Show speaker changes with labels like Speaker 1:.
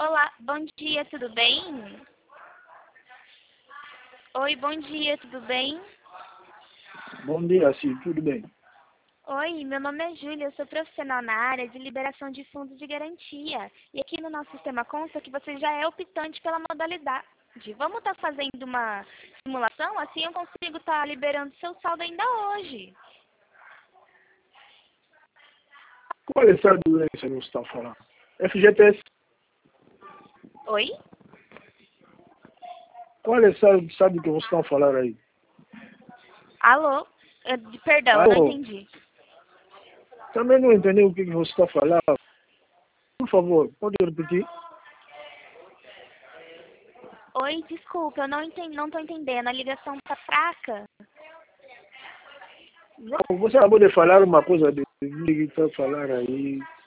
Speaker 1: Olá, bom dia, tudo bem? Oi, bom dia, tudo bem?
Speaker 2: Bom dia, sim, tudo bem.
Speaker 1: Oi, meu nome é Júlia, eu sou profissional na área de liberação de fundos de garantia. E aqui no nosso sistema consta que você já é optante pela modalidade. Vamos estar fazendo uma simulação? Assim eu consigo estar liberando seu saldo ainda hoje.
Speaker 2: Qual é essa doença que você está falando? FGTS,
Speaker 1: Oi?
Speaker 2: qual é sabe o que você está falando aí?
Speaker 1: Alô? Perdão, eu não
Speaker 2: Alô,
Speaker 1: entendi.
Speaker 2: também não entendi o que você está falando. Por favor, pode repetir?
Speaker 1: Oi, desculpa, eu não estou entendendo, a ligação tá fraca.
Speaker 2: Não, você acabou de falar uma coisa de que está falando aí.